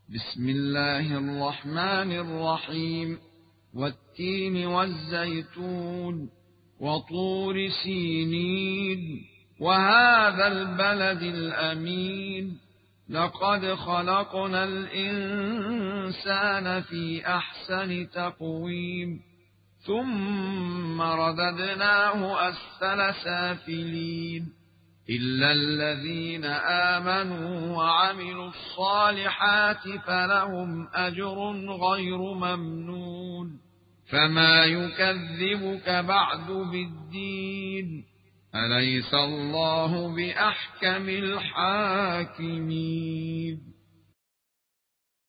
بسم الله الرحمن الرحيم. والتين والزيتون وطور سينين وهذا البلد الأمين لقد خلقنا الإنسان في أحسن تقويم ثم رددناه أسفل سافلين إلا الذين آمنوا وعملوا الصالحات فلهم أجر غير ممنون. فما يكذبك بعد بالدين؟ أليس الله بأحكم الحاكمين؟